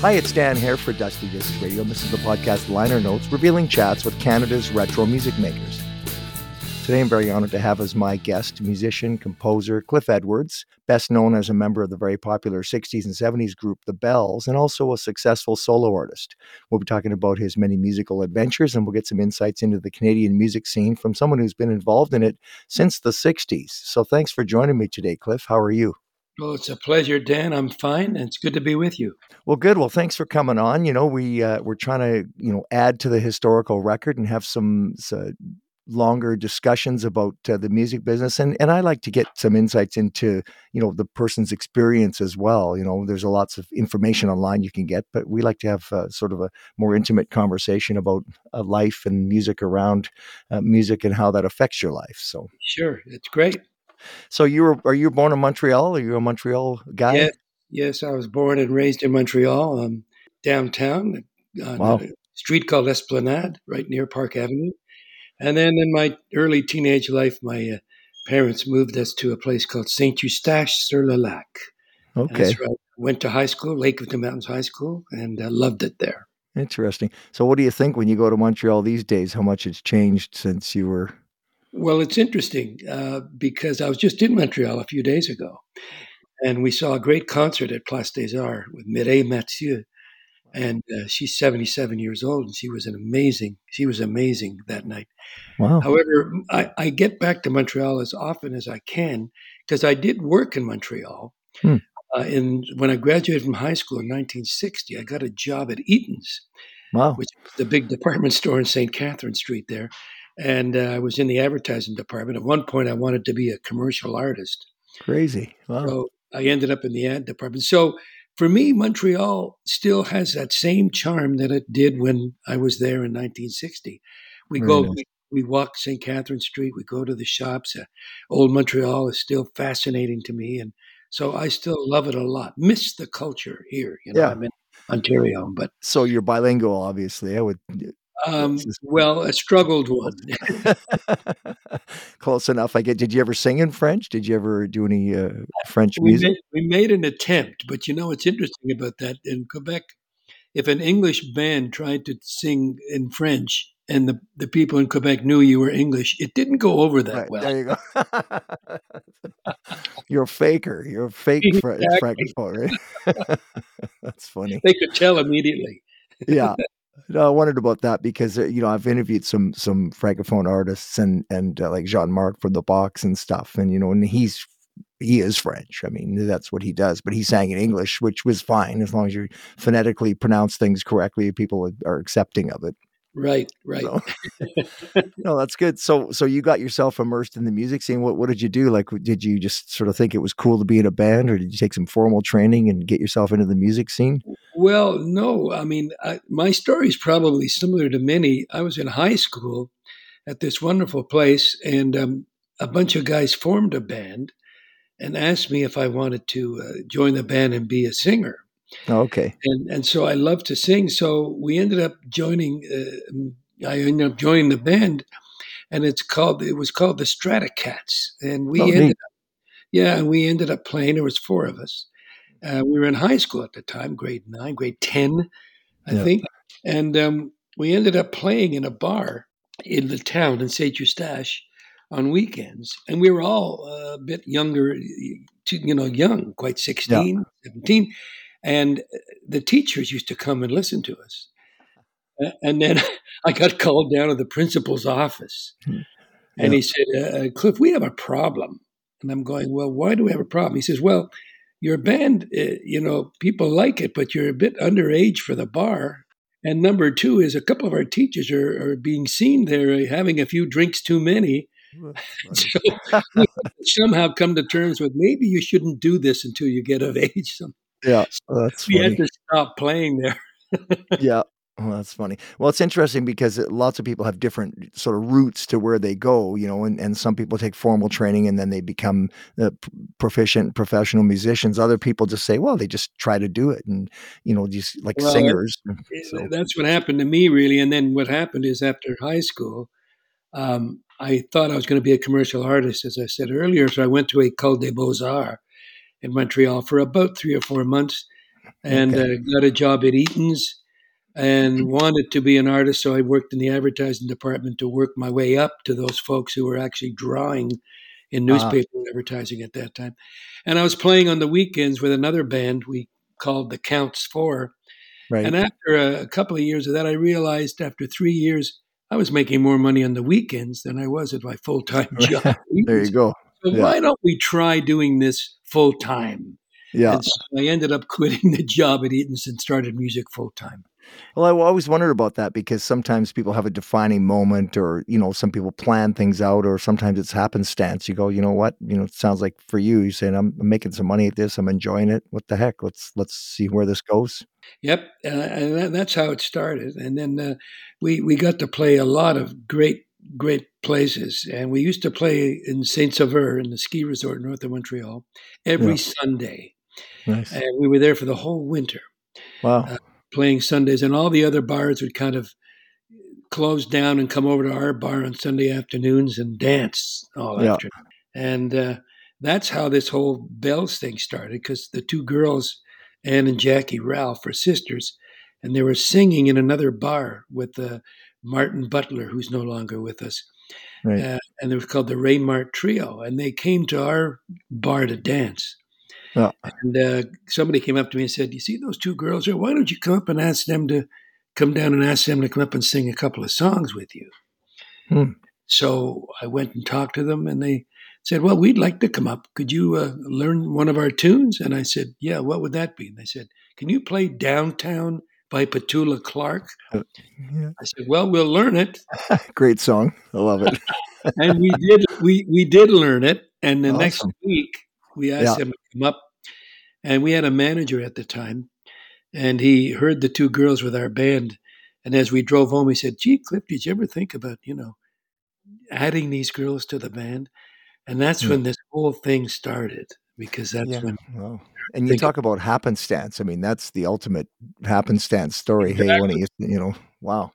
Hi, it's Dan here for Dusty Discs Radio, and this is the podcast Liner Notes, revealing chats with Canada's retro music makers. Today I'm very honored to have as my guest musician, composer Cliff Edwards, best known as a member of the very popular 60s and 70s group The Bells, and also a successful solo artist. We'll be talking about his many musical adventures, and we'll get some insights into the Canadian music scene from someone who's been involved in it since the 60s. So thanks for joining me today, Cliff. How are you? Well, it's a pleasure, Dan. I'm fine, and it's good to be with you. Well, good. Well, thanks for coming on. We're trying to, add to the historical record and have some longer discussions about the music business. And I like to get some insights into, the person's experience as well. There's lots of information online you can get, but we like to have sort of a more intimate conversation about life and music around music and how that affects your life. So Sure, it's great. So are you born in Montreal? Are you a Montreal guy? Yes. I was born and raised in Montreal, downtown, on Wow. a street called Esplanade, right near Park Avenue. And then in my early teenage life, my parents moved us to a place called Saint-Eustache-sur-le-Lac. And Okay. that's where I went to high school, Lake of the Mountains High School, and loved it there. Interesting. So what do you think when you go to Montreal these days, how much it's changed since you were... Well, it's interesting because I was just in Montreal a few days ago, and we saw a great concert at Place des Arts with Mireille Mathieu. And she's 77 years old, and she was amazing that night. Wow. However, I get back to Montreal as often as I can because I did work in Montreal. Hmm. When I graduated from high school in 1960, I got a job at Eaton's, Wow. which is the big department store in St. Catherine Street there. And I was in the advertising department. At one point, I wanted to be a commercial artist. Crazy. Wow. So I ended up in the ad department. So for me, Montreal still has that same charm that it did when I was there in 1960. Nice. We walk St. Catherine Street, we go to the shops. Old Montreal is still fascinating to me. And so I still love it a lot. Miss the culture here. Yeah. I'm in Ontario, but. So you're bilingual, obviously. I would... Well, a struggled one. Close enough. Did you ever sing in French? Did you ever do any French music? We made an attempt, but what's interesting about that in Quebec, if an English band tried to sing in French and the people in Quebec knew you were English, it didn't go over that Right, well. there you go. You're a faker. You're a fake francophone, right? That's funny. They could tell immediately. Yeah. No, I wondered about that because I've interviewed some francophone artists and like Jean-Marc from the Box and stuff, and and he is French. I mean, that's what he does, but he sang in English, which was fine as long as you phonetically pronounce things correctly. People are accepting of it. Right. So, no, that's good. So you got yourself immersed in the music scene. What did you do? Like, did you just sort of think it was cool to be in a band, or did you take some formal training and get yourself into the music scene? Well, no. I mean, my story is probably similar to many. I was in high school at this wonderful place, and a bunch of guys formed a band and asked me if I wanted to join the band and be a singer. Okay. And so I love to sing. So we ended up joining. I ended up joining the band, and it was called the Stratocats, and we ended up playing. There was four of us. We were in high school at the time, grade 9, grade 10, I think, and we ended up playing in a bar in the town in Saint Eustache on weekends, and we were all a bit younger, young, quite 16, 17. And the teachers used to come and listen to us. And then I got called down to the principal's office. And he said, Cliff, we have a problem. And I'm going, well, why do we have a problem? He says, well, your band, people like it, but you're a bit underage for the bar. And number two is a couple of our teachers are being seen there having a few drinks too many. So we somehow come to terms with maybe you shouldn't do this until you get of age. Yeah, that's we funny. had to stop playing there. Yeah. Well, that's funny. Well, it's interesting because lots of people have different sort of routes to where they go, and some people take formal training and then they become proficient professional musicians. Other people just say, well, they just try to do it and, just like singers. So. That's what happened to me, really. And then what happened is after high school, I thought I was going to be a commercial artist, as I said earlier. So I went to École des Beaux-Arts in Montreal for about 3 or 4 months. and Okay. got a job at Eaton's and wanted to be an artist. So I worked in the advertising department to work my way up to those folks who were actually drawing in Ah, newspaper advertising at that time. And I was playing on the weekends with another band we called the Counts Four. right. And after a couple of years of that, I realized after 3 years, I was making more money on the weekends than I was at my full time job. There you go. So Yeah. why don't we try doing this full time? Yeah. And so I ended up quitting the job at Eaton's and started music full time. Well, I always wondered about that because sometimes people have a defining moment or, some people plan things out or sometimes it's happenstance. You go, you know what? It sounds like for you, you're saying, I'm making some money at this. I'm enjoying it. What the heck? Let's see where this goes. Yep, and that's how it started. And then we got to play a lot of great places. And we used to play in Saint Sauveur in the ski resort north of Montreal every Yeah. Sunday, Nice. and we were there for the whole winter. Wow. Playing Sundays, and all the other bars would kind of close down and come over to our bar on Sunday afternoons and dance all Yeah. afternoon. And that's how this whole bells thing started because the two girls, Ann and Jackie Ralph, were sisters, and they were singing in another bar with Martin Butler, who's no longer with us. Right. And it was called the Ray Mart Trio. And they came to our bar to dance. Yeah. And somebody came up to me and said, "You see those two girls there? Why don't you come up and ask them to come down and ask them to come up and sing a couple of songs with you?" Hmm. So I went and talked to them, and they said, "Well, we'd like to come up. Could you learn one of our tunes?" And I said, "Yeah, what would that be?" And they said, "Can you play Downtown by Petula Clark?" Yeah. I said, "Well, we'll learn it." Great song. I love it. And we did learn it. And the next Awesome. week, we asked Yeah. them to come up, and we had a manager at the time, and he heard the two girls with our band. And as we drove home, he said, "Gee, Cliff, did you ever think about, adding these girls to the band?" And that's Yeah. when this whole thing started because that's Yeah. when Well, and you thinking talk about happenstance. I mean, that's the ultimate happenstance story. Hey, when wow.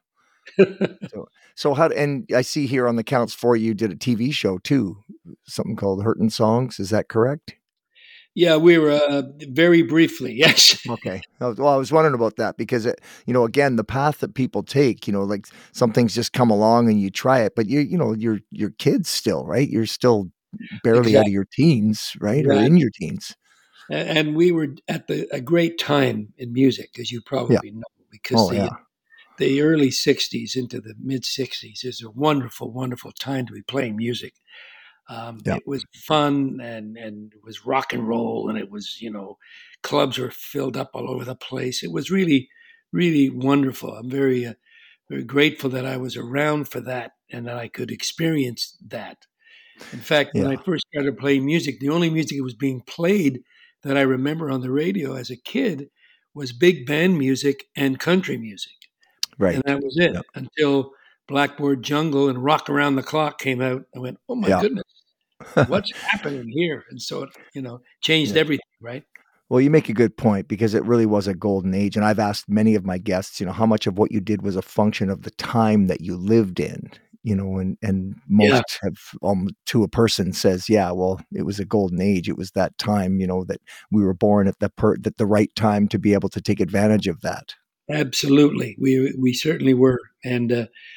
So how and I see here on the counts for you did a TV show too, something called Hurtin' Songs. Is that correct? Yeah, we were very briefly, yes. Okay. Well, I was wondering about that because again, the path that people take, like some things just come along and you try it, but you're kids still, right? You're still barely out Exactly, of your teens, right? Or in exactly. your teens. And we were at a great time in music, as you Yeah. probably know, because Oh yeah. the early '60s into the mid '60s is a wonderful, wonderful time to be playing music. Yeah. It was fun and it was rock and roll, and it was clubs were filled up all over the place. It was really, really wonderful. I'm very grateful that I was around for that and that I could experience that. In fact, when Yeah. I first started playing music, the only music that was being played that I remember on the radio as a kid was big band music and country music. And Right. that was it Yeah. until Blackboard Jungle and Rock Around the Clock came out. I went, "Oh my Yeah. goodness, what's happening here?" And so it, changed Yeah. everything, right? Well, you make a good point because it really was a golden age. And I've asked many of my guests, how much of what you did was a function of the time that you lived in, and Yeah, most have to a person says, yeah, well, it was a golden age. It was that time, that we were born at the right time to be able to take advantage of that. absolutely. We certainly were. And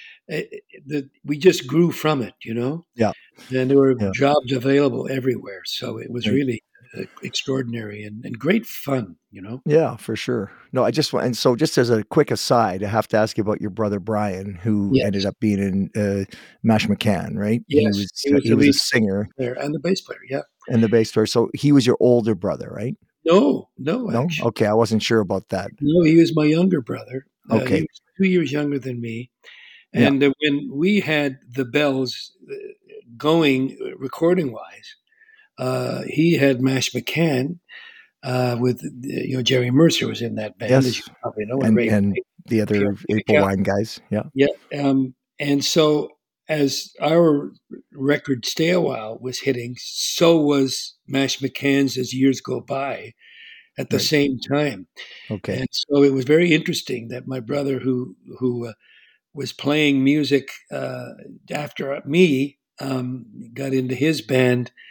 we just grew from it. Yeah. And there were Yeah. jobs available everywhere. So it was Right. really extraordinary and great fun. Yeah, for sure. No, I just want, and so just as a quick aside, I have to ask you about your brother Brian, who ended Yes. up being in Mash McCann, right? He Yes. was He was he the was a lead singer player and the bass player. Yeah. and the bass player. So he was your older brother, right? No, no, No? actually. Okay, I wasn't sure about that. No, he was my younger brother. He Okay. was 2 years younger than me. Yeah. And when we had the Bells going recording wise, he had Mash McCann with Jerry Mercer was in that band, as you Yes. probably know, and And Ray and the other April Peter. Wine guys. Yeah. Yeah. And so as our record Stay a While was hitting, so was Mash McCann's as years go by at the Right. same time. Okay. And so it was very interesting that my brother, who was playing music after me, got into his band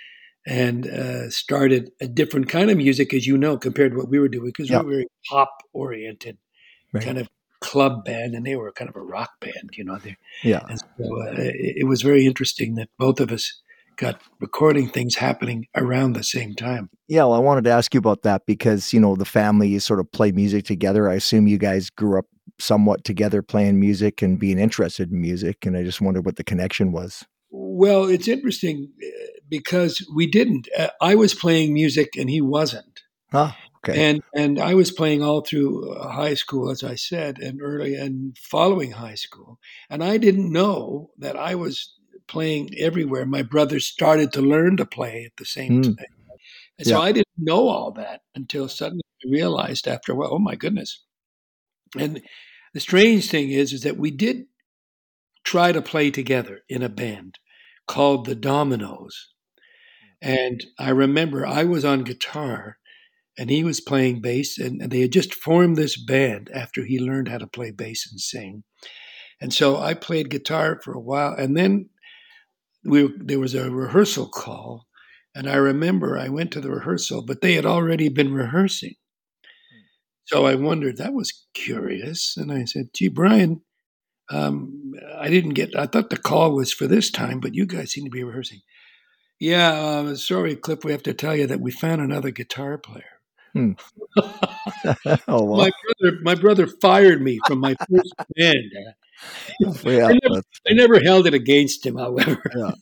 and started a different kind of music, as you know, compared to what we were doing, because we Yeah. were very pop oriented, Right. kind of club band, and they were kind of a rock band, Yeah. and so it was very interesting that both of us got recording things happening around the same time. Yeah, well, I wanted to ask you about that because, the family, you sort of play music together. I assume you guys grew up somewhat together playing music and being interested in music, and I just wondered what the connection was. Well, it's interesting because we didn't. I was playing music and he wasn't. Ah, okay. And I was playing all through high school, as I said, and early and following high school. And I didn't know that I was playing everywhere. My brother started to learn to play at the same Mm, time. And so yeah. I didn't know all that until suddenly I realized after a while, oh my goodness. And the strange thing is that we did try to play together in a band called the Dominoes. And I remember I was on guitar and he was playing bass, and they had just formed this band after he learned how to play bass and sing. And so I played guitar for a while, and then there was a rehearsal call, and I remember I went to the rehearsal, but they had already been rehearsing. So I wondered, that was curious, and I said, "Gee, Brian, I didn't get. I thought the call was for this time, but you guys seem to be rehearsing." Yeah, sorry, Cliff, we have to tell you that we found another guitar player. Hmm. Oh, well. My brother fired me from my first band. Yeah, I never, that's I funny. never held it against him, however. Yeah.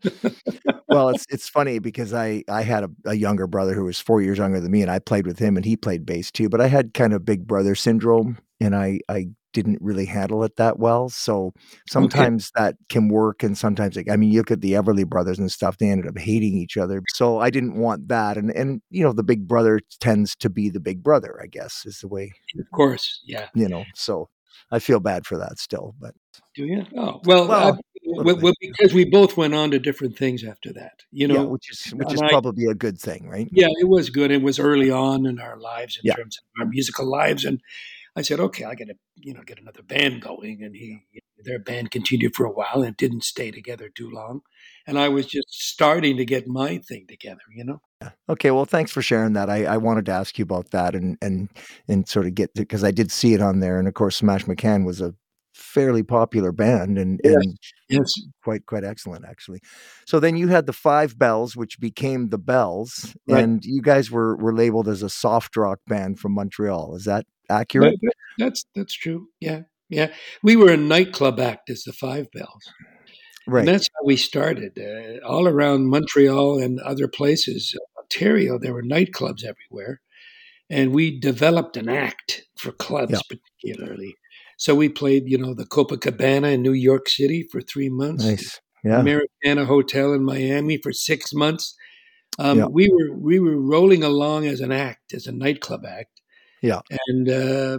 Well, it's funny because I had a younger brother who was 4 years younger than me, and I played with him, and he played bass too, but I had kind of big brother syndrome, and I didn't really handle it that well, so Okay, sometimes that can work, and sometimes, like, I mean, you look at the Everly Brothers and stuff, they ended up hating each other, so I didn't want that, and, the big brother tends to be the big brother, I guess, is the way, of course, yeah. so I feel bad for that still, but Do you? Oh well, well, a little bit, yeah. because we both went on to different things after that, Yeah, which is And I, probably a good thing, right? yeah, it was good. It was early on in our lives in Yeah. terms of our musical lives, and I said, okay, I got to, get another band going. And Yeah. their band continued for a while and didn't stay together too long. And I was just starting to get my thing together. Okay, well, thanks for sharing that. I wanted to ask you about that and sort of get because I did see it on there, and of course, Smash McCann was a fairly popular band and Yes. Yes. quite excellent actually. So then you had the Five Bells, which became the Bells, Right. and you guys were labeled as a soft rock band from Montreal. Is that accurate? That's true. Yeah. Yeah. We were a nightclub act as the Five Bells. And Right. that's how we started. All around Montreal and other places, Ontario, there were nightclubs everywhere. And we developed an act for Yeah. clubs, particularly. So we played, the Copacabana in New York City for 3 months, the Nice. Yeah. Americana Hotel in Miami for 6 months. Yeah. We were rolling along as an act, as a nightclub act, Yeah. and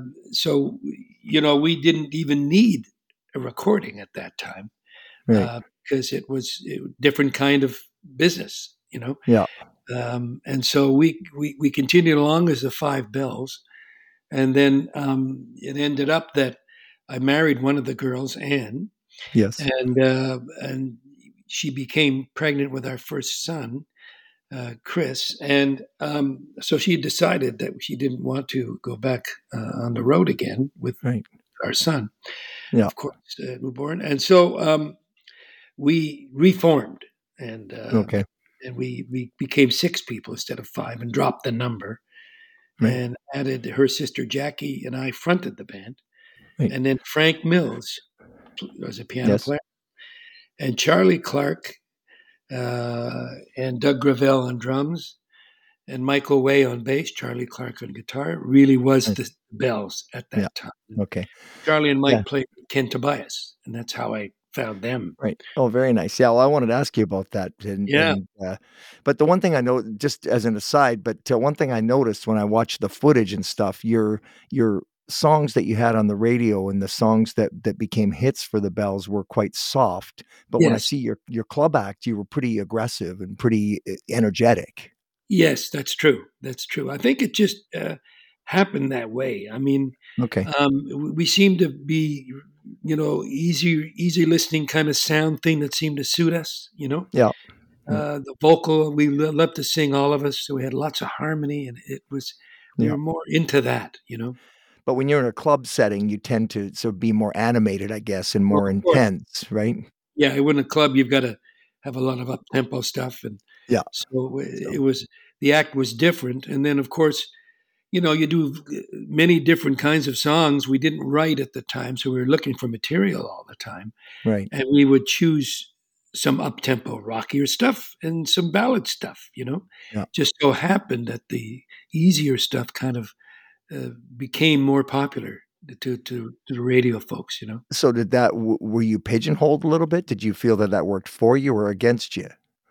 so we didn't even need a recording at that time Right. because it was a different kind of business. Yeah. And so we continued along as the Five Bells, and then it ended up that I married one of the girls, Anne, Yes. and she became pregnant with our first son, Chris, and so she decided that she didn't want to go back on the road again with Right. our son, Yeah. of course, newborn, and so we reformed, and Okay. we became six people instead of five, and dropped the number, Right. and added her sister Jackie, and I fronted the band, Right. and then Frank Mills was a piano Yes. player, and Charlie Clark and Doug Gravel on drums, and Michael Way on bass, Charlie Clark on guitar. Really was Nice. the Bells at Yeah. that time. Okay. Charlie and Yeah. Mike played with Ken Tobias, and that's how I found them. Right. Oh, very nice. Yeah, well, I wanted to ask you about that, Yeah. but the one thing I know, just as an aside, but one thing I noticed when I watched the footage and stuff, your songs that you had on the radio and the songs that became hits for the Bells were quite soft. But when I Yes. see your club act, you were pretty aggressive and pretty energetic. Yes, that's true. That's true. I think it just happened that way. I mean, Okay. we seem to be, easy listening kind of sound thing that seemed to suit us. Yeah. Yeah. The vocal, we loved to sing, all of us. So we had lots of harmony, and we Yeah. were more into that, you know. But when you're in a club setting, you tend to be more animated, I guess, and Well, more of course, intense, right? yeah. In a club, you've got to have a lot of up tempo stuff, and Yeah. so So it was the act was different. And then, of course, you do many different kinds of songs. We didn't write at the time, so we were looking for material all the time, right. and we would choose some up tempo, rockier stuff and some ballad stuff. Yeah. Just so happened that the easier stuff kind of became more popular to the radio folks. So did that were you pigeonholed a little bit? Did you feel that that worked for you or against you?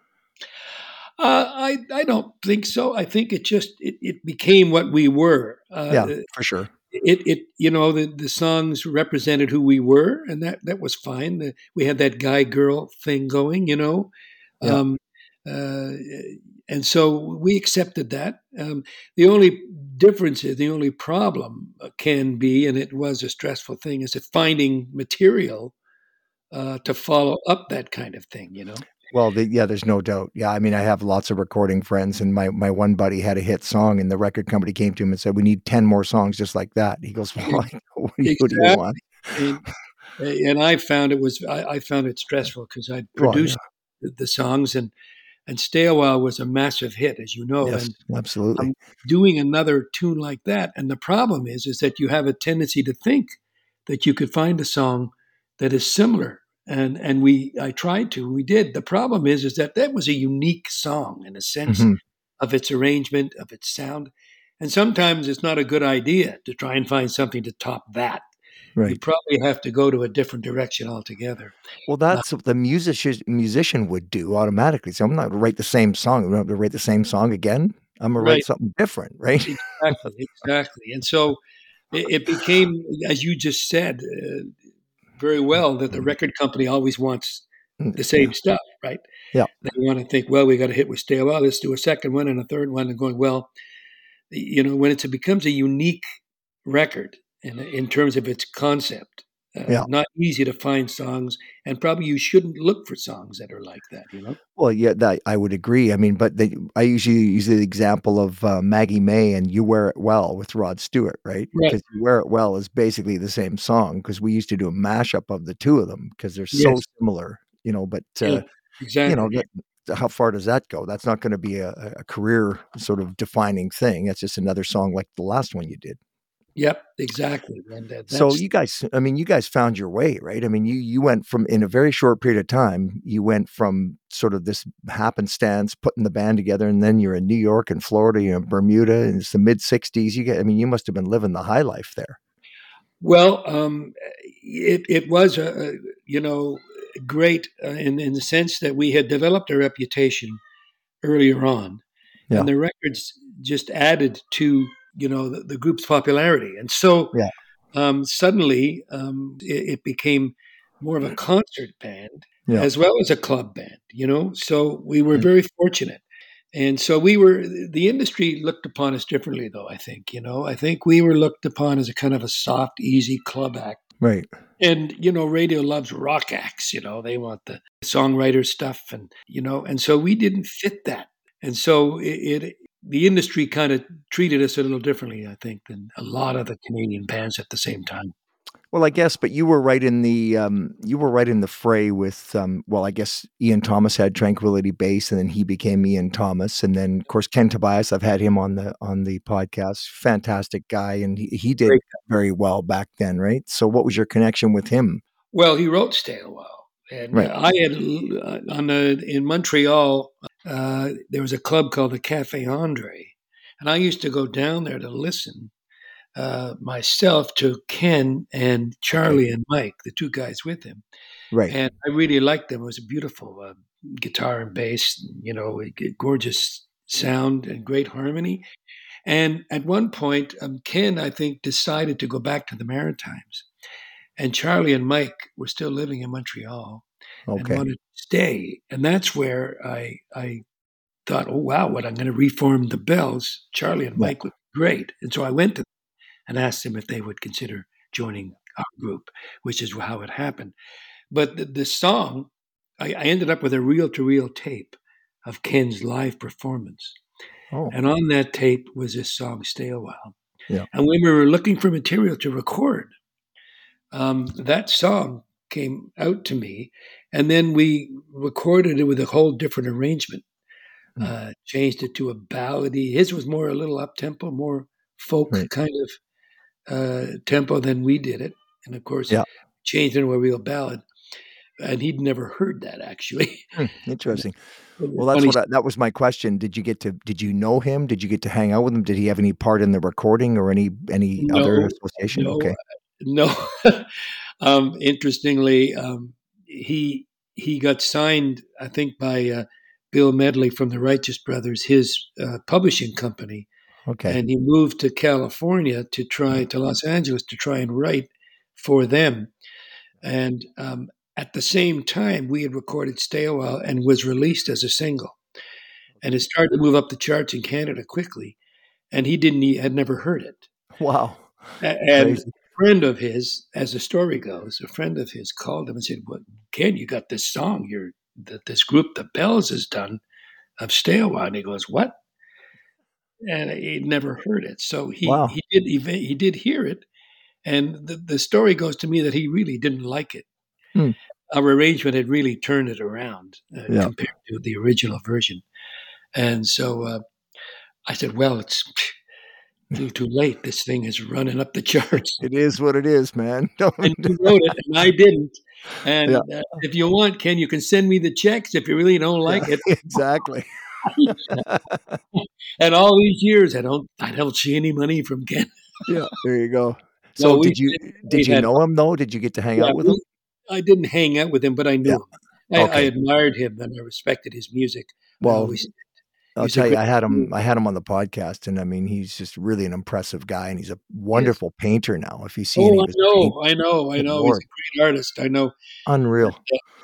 I don't think so. I think it became what we were. Yeah, for sure. The songs represented who we were, and that was fine. We had that guy girl thing going, Yeah. um, uh, and so we accepted that. The only difference is the only problem can be, and it was a stressful thing, is that finding material to follow up that kind of thing. Well, yeah, there's no doubt. Yeah, I mean, I have lots of recording friends, and my one buddy had a hit song, and the record company came to him and said, "We need 10 more songs just like that." He goes, "Well, what do you Exactly. want?" And, and I found it stressful because I'd Well, yeah. produced the songs, and Stay a While was a massive hit, as you know, Yes, and absolutely. I'm doing another tune like that. And the problem is that you have a tendency to think that you could find a song that is similar. And I tried to, we did. The problem is that was a unique song in a sense Mhm. of its arrangement, of its sound. And sometimes it's not a good idea to try and find something to top that. You Right. probably have to go to a different direction altogether. Well, Uh, that's what the musician would do automatically. So I'm not gonna write the same song. I'm not gonna write the same song again. I'm gonna write right, something different, right? exactly, exactly. And so it became, as you just said very well, that the record company always wants the Yeah. same stuff, right? Yeah. They want to think, well, we got a hit with Stay Well, let's do a second one and a third one, and going, well, when it becomes a unique record in terms of its concept, Yeah. not easy to find songs, and probably you shouldn't look for songs that are like that. Well, yeah, that I would agree. I mean, but I usually use the example of, Maggie May and "You Wear It Well" with Rod Stewart, right? Right. Because "You Wear It Well" is basically the same song because we used to do a mashup of the 2 of them because 'cause they're so Yes. similar, but, Yeah. Exactly. that how far does that go? That's not gonna be a career sort of defining thing. It's just another song like the last one you did. Yep. Exactly. And So that's you guys I mean, you guys found your way, right? I mean, you went from in a very short period of time, you went from sort of this happenstance, putting the band together, and then you're in New York and Florida, you're in Bermuda, and it's the mid-60s. I mean, you must have been living the high life there. well. It was great in the sense that we had developed a reputation earlier on, Yeah, and the records just added to the group's popularity, and so yeah, suddenly it became more of a concert band yeah, as well as a club band. So we were mm, very fortunate. And so the industry looked upon us differently, though, I think. I think we were looked upon as a kind of a soft, easy club act. right. And, radio loves rock acts, they want the songwriter stuff. And so we didn't fit that. And so the industry kind of treated us a little differently, I think, than a lot of the Canadian bands at the same time. Well, I guess, but you were right in the fray with, well, I guess Ian Thomas had Tranquility Base, and then he became Ian Thomas, and then, of course, Ken Tobias, I've had him on the podcast, fantastic guy, and he did Great. very well back then, right? So what was your connection with him? Well, he wrote "Stay a While," and Right, I had in Montreal. There was a club called the Cafe Andre, and I used to go down there to listen myself to Ken and okay, Charlie and Mike, the two guys with him, right, and I really liked them. It was a beautiful guitar and bass, a gorgeous sound and great harmony. And at one point, Ken, I think, decided to go back to the Maritimes. And Charlie and Mike were still living in Montreal and okay, wanted to stay. And that's where I thought, oh, wow, what I'm going to reform the Bells. Charlie and yeah, Mike would be great. And so I went to them and asked them if they would consider joining our group, which is how it happened. But the song, I ended up with a reel to reel tape of Ken's live performance. Oh, And on that tape was this song, Stay a While. yeah. And when we were looking for material to record, that song came out to me. And then we recorded it with a whole different arrangement, Mm, changed it to a ballady. His was more a little up tempo, more folk right. kind of tempo than we did it. And of course, Yeah. changed into a real ballad. And he'd never heard that actually. Interesting. It was Well, that's funny. that was my question. Did you know him? Did you get to hang out with him? Did he have any part in the recording or any other No, association? no, Okay. no. Interestingly, he got signed, I think, by Bill Medley from the Righteous Brothers, his publishing company, Okay. and he moved to California to Los Angeles to try and write for them. And at the same time, we had recorded "Stay a While" and was released as a single, and it started to move up the charts in Canada quickly. And he had never heard it. Wow. And a Crazy. friend of his, as the story goes, a friend of his called him and said, "Well, Ken, you got this song here that this group, the Bells, has done of Stay a While." And he goes, "What?" And he'd never heard it. So Wow. he did hear it. And the story goes to me that he really didn't like it. Hmm. Our arrangement had really turned it around Yeah. compared to the original version. And so I said, "Well, it's a little too late. This thing is running up the charts." It is what it is, man. And you wrote it, and I didn't. Yeah. And if you want, Ken, you can send me the checks if you really don't Yeah. like it. Exactly. And all these years, I don't see any money from Ken. Yeah. There you go. No, So we did you had, know him though? Did you get to hang yeah, out with him? I didn't hang out with him, but I Yeah. knew him. I Okay. admired him and I respected his music. I Well, always, I'll he's a tell you, great. I had him on the podcast, and I mean, he's just really an impressive guy, and he's a Yes. wonderful painter now. If you see any Oh, of his paint, I good know. He's lord, a great artist. I know. unreal.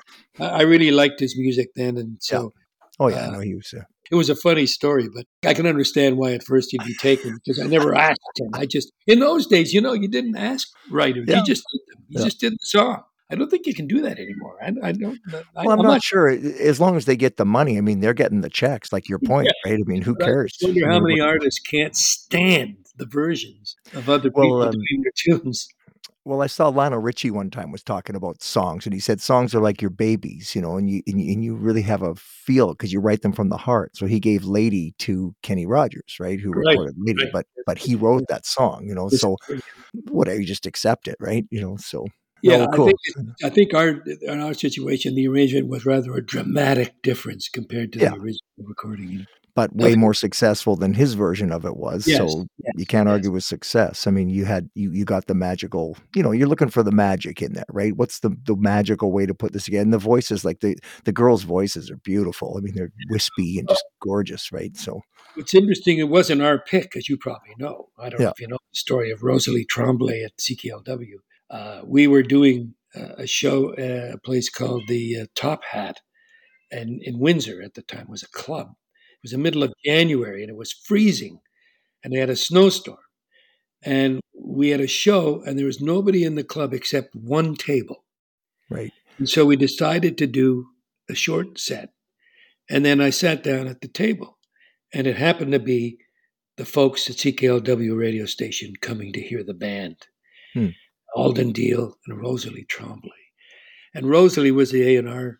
I really liked his music then, and Yeah. so Oh yeah, uh, no, he was. it was a funny story, but I can understand why at first he'd be taken because I never asked him. I just in those days, you didn't ask writers. Yeah, You just did them. You yeah. just did the song. I don't think you can do that anymore. I don't. Well, I'm I'm not. not sure. As long as they get the money, I mean, they're getting the checks. Like your Yeah, point, right? I mean, who but I cares? just wonder I how mean, many what? artists can't stand the versions of other Well, people doing their tunes. well, I saw Lionel Richie one time was talking about songs, and he said songs are like your babies, and you really have a feel because you write them from the heart. So he gave "Lady" to Kenny Rogers, right? Who Right, recorded "Lady," right. but he wrote that song, This- So whatever, you just accept it, right? So yeah, no, cool. I think in our situation, the arrangement was rather a dramatic difference compared to Yeah, the original recording. but way Nothing. more successful than his version of it was. Yes, So you yes, can't yes. argue with success. I mean, you got the magical, you're looking for the magic in there, right? What's the magical way to put this again? And the voices, like the girls' voices are beautiful. I mean, they're wispy and just gorgeous, right? So It's interesting. It wasn't our pick, as you probably know. I don't know yeah, if you know the story of Rosalie Tremblay at CKLW. We were doing a show at a place called the Top Hat, and in Windsor at the time was a club. It was the middle of January, and it was freezing, and they had a snowstorm. And we had a show, and there was nobody in the club except one table. right. And so we decided to do a short set. And then I sat down at the table, and it happened to be the folks at CKLW radio station coming to hear the band, Hmm. Alden Deal and Rosalie Tremblay. And Rosalie was the A&R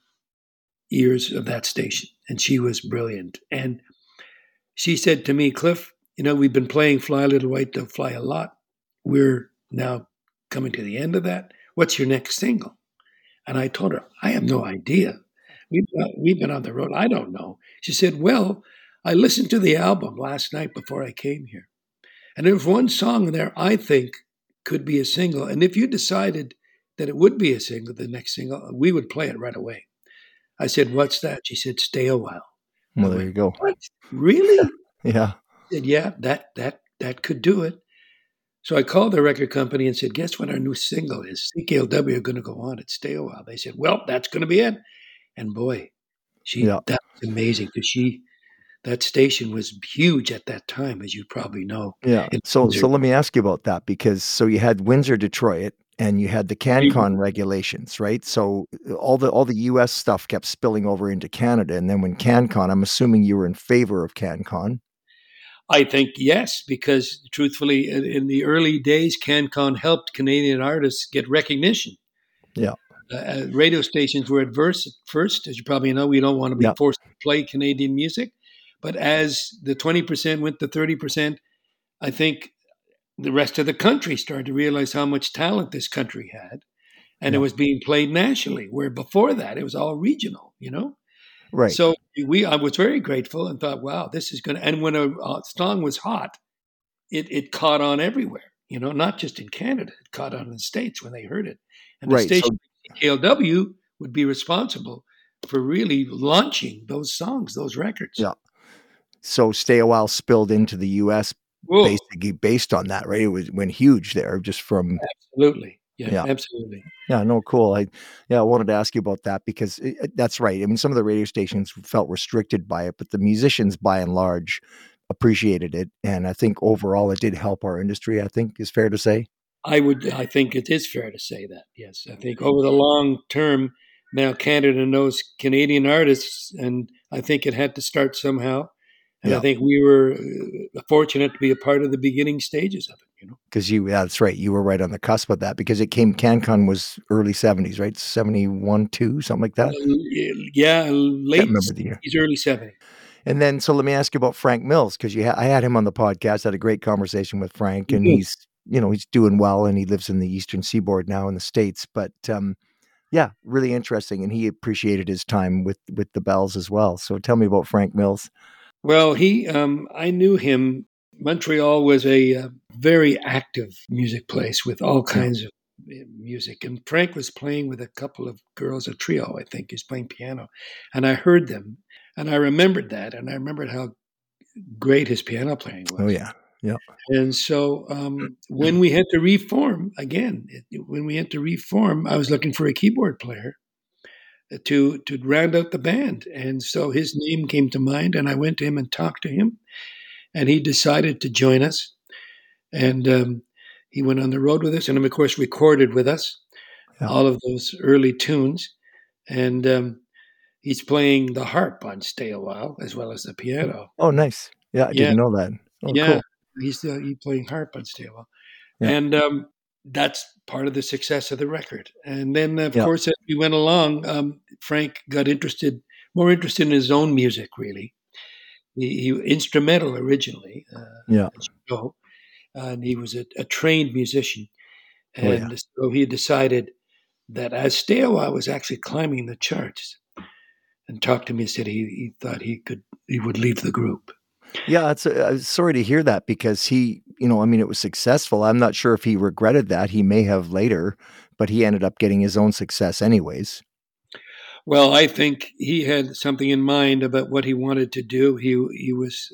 ears of that station, and she was brilliant. And she said to me, "Cliff, we've been playing Fly Little White Dove Fly a lot. We're now coming to the end of that. What's your next single?" And I told her, "I have no idea. We've been on the road. I don't know." She said, "Well, I listened to the album last night before I came here. And there was one song in there I think could be a single. And if you decided that it would be a single, the next single, we would play it right away." I said, "What's that?" She said, "Stay a While." I Well, there went, you go. "What? Really?" Yeah. She said, "Yeah, that could do it." So I called the record company and said, "Guess what our new single is? CKLW are going to go on it. Stay a While." They said, "Well, that's going to be it." And boy, Yeah. that was amazing because that station was huge at that time, as you probably know. Yeah. In So Windsor. let me ask you about that because so you had Windsor, Detroit, and you had the CanCon regulations, right? So all the US stuff kept spilling over into Canada. And then when CanCon, I'm assuming you were in favor of CanCon. I think yes, because truthfully, in the early days, CanCon helped Canadian artists get recognition. Yeah. Radio stations were adverse at first, as you probably know. We don't want to be Yeah. forced to play Canadian music, but as the 20% went to 30%, I think the rest of the country started to realize how much talent this country had, and Yeah. it was being played nationally. Where before that, it was all regional. Right. So I was very grateful and thought, wow, this is going to. And when a song was hot, it caught on everywhere. Not just in Canada, it caught on in the States when they heard it. And the Right. So station KLW would be responsible for really launching those songs, those records. yeah. So Stay a While spilled into the US Whoa, basically based on that, right? It went huge there just from absolutely. Yeah, yeah. absolutely. Yeah, no, cool. I wanted to ask you about that because that's right. I mean, some of the radio stations felt restricted by it, but the musicians, by and large, appreciated it, and I think overall it did help our industry. I think is fair to say. I think it is fair to say that. Yes, I think over the long term, now Canada knows Canadian artists, and I think it had to start somehow. And I Yeah, think we were fortunate to be a part of the beginning stages of it. because that's right. You were right on the cusp of that because it came. CanCon was early '70s, right? 71, 2, something like that. Yeah, Can't late remember the year. 60s, early 70s. And then, so let me ask you about Frank Mills because I had him on the podcast. Had a great conversation with Frank, and Mhm. he's doing well, and he lives in the Eastern Seaboard now in the States. But yeah, really interesting, and he appreciated his time with the Bells as well. So tell me about Frank Mills. Well, I knew him. Montreal was a very active music place with all Yeah. kinds of music. And Frank was playing with a couple of girls, a trio, I think. He's playing piano. And I heard them. And I remembered that. And I remembered how great his piano playing Oh was. yeah. Yeah. And so when we had to reform, again, when we had to reform, I was looking for a keyboard player to round out the band. And so his name came to mind. And I went to him and talked to him. And he decided to join us. And he went on the road with us, and of course recorded with us Yeah. all of those early tunes. And he's playing the harp on "Stay a While" as well as the piano. Oh, nice. Yeah, I Yeah, didn't know that. Oh, yeah, cool. he's playing harp on "Stay a While," Yeah. and that's part of the success of the record. And then, of Yeah. course, as we went along, Frank got more interested in his own music. Really, he instrumental originally, Yeah. as you know, and he was a trained musician. Oh yeah. And so he decided that as Stay a While was actually climbing the charts and talked to me and said he thought he would leave the group. Yeah, I'm sorry to hear that because I mean, it was successful. I'm not sure if he regretted that. He may have later, but he ended up getting his own success anyways. Well, I think he had something in mind about what he wanted to do. He was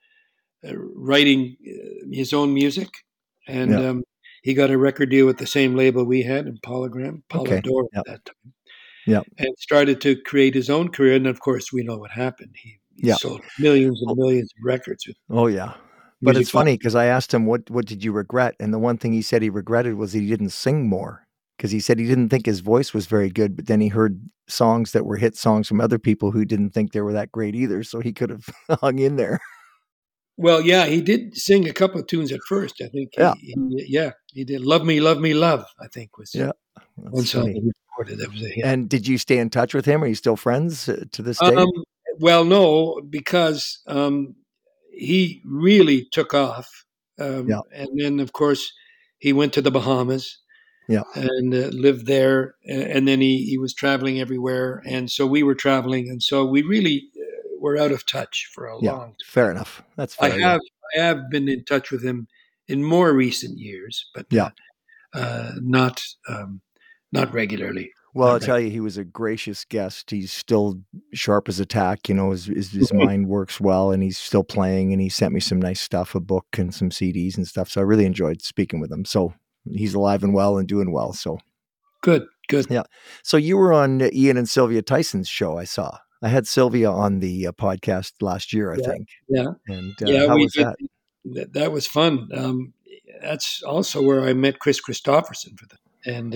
writing his own music, and Yeah. he got a record deal with the same label we had in Okay. Polydor Yeah. at that time, Yeah. and started to create his own career. And of course, we know what happened. He Yeah. sold millions and millions of records with Oh yeah. But music. it's funny because I asked him what did you regret, and the one thing he said he regretted was he didn't sing more because he said he didn't think his voice was very good, but then he heard songs that were hit songs from other people who didn't think they were that great either, so he could have hung in there. Well, yeah, he did sing a couple of tunes at first. I think Yeah, he did. "Love Me, Love Me, Love," I think was yeah, one that's song funny. that he recorded that was a hit. And did you stay in touch with him? Are you still friends to this day? Um, well, no, because he really took off, Yeah, and then of course he went to the Bahamas yeah, and lived there, and then he was traveling everywhere, and so we were traveling, and so we really were out of touch for a yeah. long Fair enough. That's I fair. Yeah, have I have been in touch with him in more recent years, but yeah. not not regularly. Well, Not I'll reg- tell you, he was a gracious guest. He's still sharp as a tack. His mind works well, and he's still playing. And he sent me some nice stuff, a book and some CDs and stuff. So I really enjoyed speaking with him. So he's alive and well and doing well. So Good, good. yeah. So you were on Ian and Sylvia Tyson's show. I saw. I had Sylvia on the podcast last year, I Yeah, think. yeah, And yeah. how We was did. that? That was fun. That's also where I met Chris Christopherson for that. And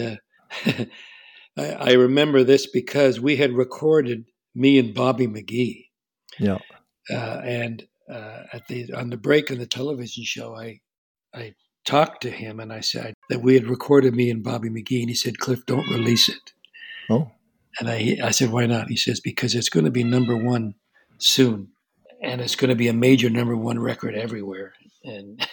I remember this because we had recorded me and Bobby McGee. Yeah. And on the break of the television show, I talked to him and I said that we had recorded me and Bobby McGee, and he said, "Cliff, don't release it." Oh. And I said, "Why not?" He says, "Because it's going to be number one soon, and it's going to be a major number one record everywhere." And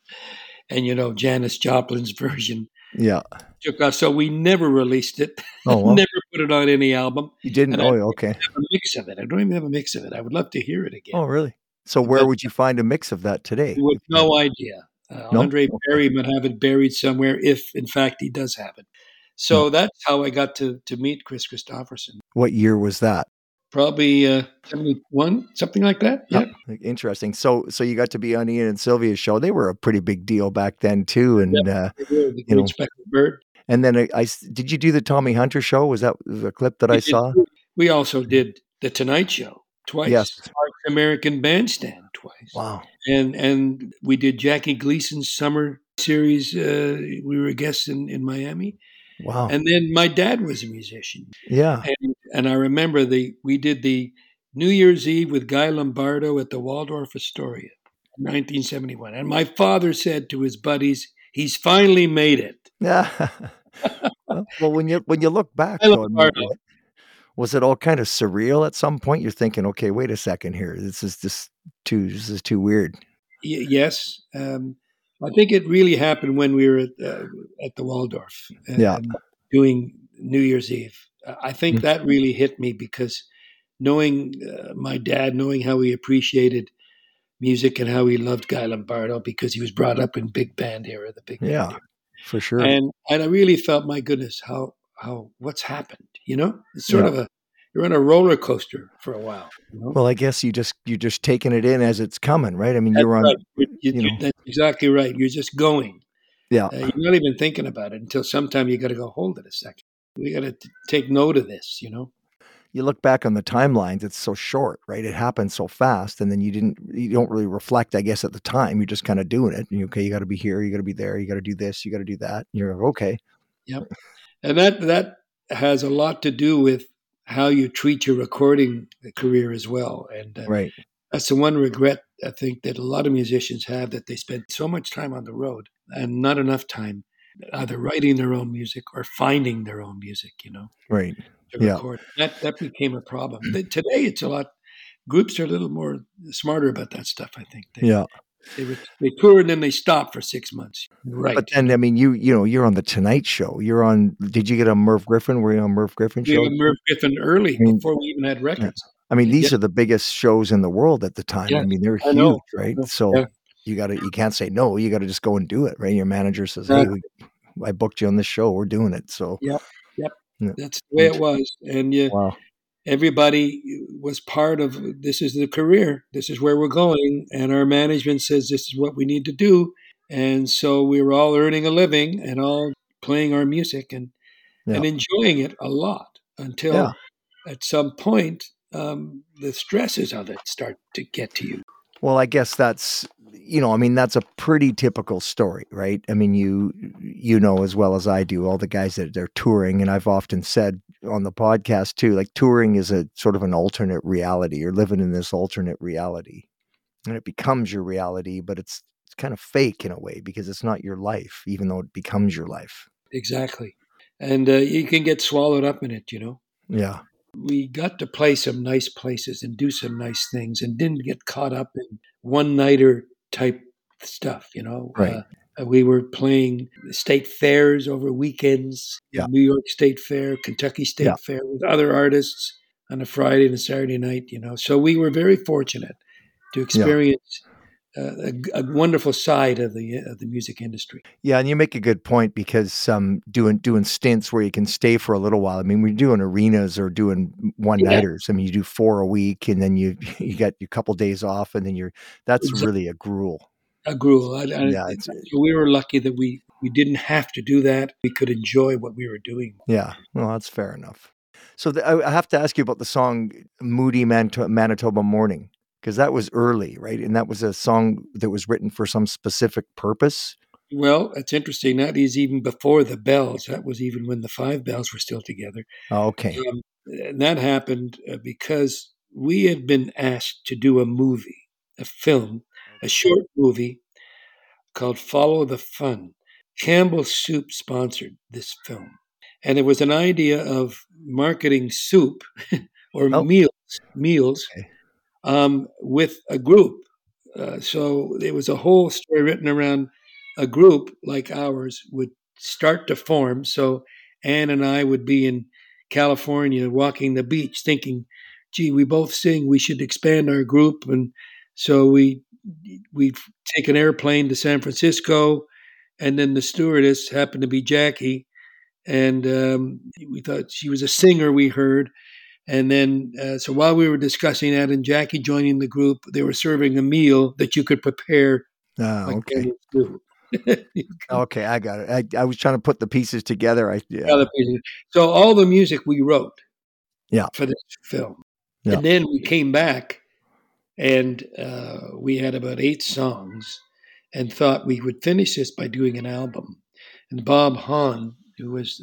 and Janis Joplin's version Yeah. took off, so we never released it, Oh, well. never put it on any album. You didn't? And I Oh, don't okay. even have a mix of it. I don't even have a mix of it. I would love to hear it again, Oh, really? So where but would you find a mix of that today? with no idea. No? Andre Okay. Berry might have it buried somewhere, if in fact he does have it. Yeah. So that's how I got to meet Chris Christopherson. What year was that? Probably 71, something like that. Yeah. Yeah. Interesting. So you got to be on Ian and Sylvia's show. They were a pretty big deal back then too. Yep. And, They were the you Great know, Speckled Bird. and then did you do the Tommy Hunter show? Was that the clip that We I did. saw? We also did The Tonight Show Yes. twice, Parks American Bandstand twice, Wow. and we did Jackie Gleason's summer series. We were guests in Miami, Wow. and then my dad was a musician, Yeah. and I remember we did the New Year's Eve with Guy Lombardo at the Waldorf Astoria, 1971, and my father said to his buddies, "He's finally made it." Yeah. Well, when you look back Guy though, I mean, Lombardo. was it all kind of surreal at some point? You're thinking, okay, wait a second here. This is too weird. Yes, I think it really happened when we were at the Waldorf Yeah. and doing New Year's Eve. I think Mm. that really hit me because knowing my dad, knowing how he appreciated music and how he loved Guy Lombardo because he was brought up in big band era, the big band Yeah, era, for sure. and I really felt, my goodness, how what's happened? It's sort Yeah. of you're on a roller coaster for a while. Well, I guess you're just taking it in as it's coming, right? I mean, That's you're on, right. That's exactly right. You're just going. yeah. You're not even thinking about it until sometime you got to go, hold it a second. We got to take note of this. You look back on the timelines, it's so short, right? It happened so fast, and then you don't really reflect, I guess, at the time. You're just kind of doing it. And okay, you got to be here, you got to be there, you got to do this, you got to do that. And you're like, okay. Yep. And that has a lot to do with how you treat your recording career as well. And Right. that's the one regret I think that a lot of musicians have, that they spend so much time on the road and not enough time either writing their own music or finding their own music, Right. to Yeah. record. That became a problem. Today it's a lot. Groups are a little more smarter about that stuff. I think Yeah. they tour and then they stop for 6 months. Right. But then, I mean, you're on the Tonight Show. Did you get a Merv Griffin? Were you on Merv Griffin We show? had Merv Griffin early, I mean, before we even had yeah. records. I mean, these Yeah. are the biggest shows in the world at the time. Yes, I mean, they're I know. huge, right? So Yeah. you can't say no. You got to just go and do it, right? Your manager says, "Hey, I booked you on this show. We're doing it." So, Yep. Yep. yeah. That's the way it was. And Wow. everybody was part of, this is the career. This is where we're going. And our management says this is what we need to do. And so we were all earning a living and all playing our music and Yeah. enjoying it a lot until Yeah. at some point the stresses of it start to get to you. Well, I guess that's a pretty typical story, right? I mean, you know as well as I do, all the guys that are touring, and I've often said on the podcast too, like touring is a sort of an alternate reality. You're living in this alternate reality, and it becomes your reality, but it's kind of fake in a way because it's not your life, even though it becomes your life. Exactly. And you can get swallowed up in it. Yeah. We got to play some nice places and do some nice things and didn't get caught up in one-nighter type stuff. Right. We were playing state fairs over weekends, Yeah. New York State Fair, Kentucky State Yeah. Fair, with other artists on a Friday and a Saturday night. So we were very fortunate to experience a wonderful side of the music industry. Yeah, and you make a good point because doing stints where you can stay for a little while. I mean, we're doing arenas or doing one-nighters. I mean, you do 4 a week, and then you get a couple days off, and then that's Exactly. really a gruel. A gruel. Yeah, we were lucky that we didn't have to do that. We could enjoy what we were doing. Yeah, well, that's fair enough. So I have to ask you about the song "Moody Manitoba Morning," because that was early, right? And that was a song that was written for some specific purpose. Well, it's interesting. That is even before the Bells. That was even when the Five Bells were still together. Oh, okay. And that happened because we had been asked to do a movie, a film, a short movie called Follow the Fun. Campbell Soup sponsored this film. And it was an idea of marketing soup or Oh, meals okay. with a group. So there was a whole story written around a group like ours would start to form. So Anne and I would be in California walking the beach thinking, gee, we both sing, we should expand our group. And so we'd take an airplane to San Francisco, and then the stewardess happened to be Jackie. And we thought she was a singer, we heard. And then, so while we were discussing that and Jackie joining the group, they were serving a meal that you could prepare Ah, like okay. Campbell's soup. You can Okay, I got it. I was trying to put the pieces together. tell Yeah. the people. So all the music we wrote Yeah. for this film. Yeah. And then we came back and we had about 8 songs and thought we would finish this by doing an album. And Bob Hahn, who was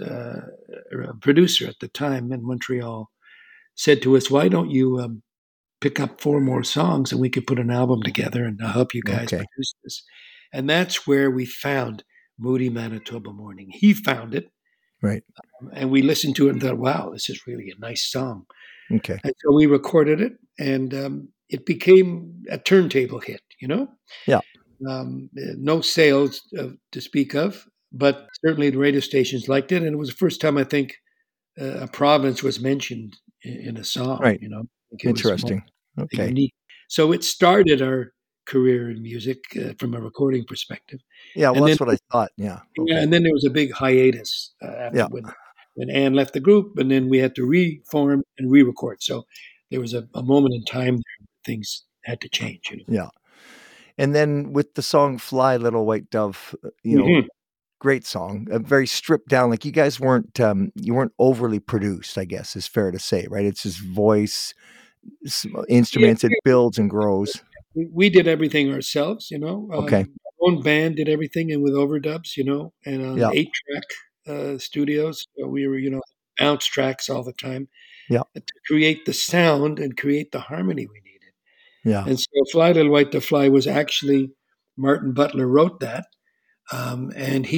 a producer at the time in Montreal, said to us, "Why don't you pick up 4 more songs and we could put an album together and I'll help you guys Okay. produce this." And that's where we found Moody Manitoba Morning. He found it Right. and we listened to it and thought, wow, this is really a nice song. Okay. And so we recorded it and it became a turntable hit, you know? Yeah. No sales to speak of, but certainly the radio stations liked it. And it was the first time I think a province was mentioned in a song, Right. you know? I think it was Interesting. Okay. unique. So it started our career in music from a recording perspective, Yeah. Well, and then that's what I thought. Yeah. yeah, Okay. and then there was a big hiatus after Yeah. when Anne left the group, and then we had to reform and re-record. So there was a moment in time there things had to change. You Yeah. And then with the song "Fly, Little White Dove," know? great song, very stripped down. Like you weren't overly produced, I guess is fair to say, right? It's his voice, Yeah, instruments. It builds and grows. we did everything ourselves. You know, Okay. our own band did everything, and with overdubs. You know, and on Yeah. 8-track studios, so we were bounce tracks all the time Yeah. to create the sound and create the harmony we needed. Yeah. And so Fly Little White to Fly was actually Martin Butler wrote that. And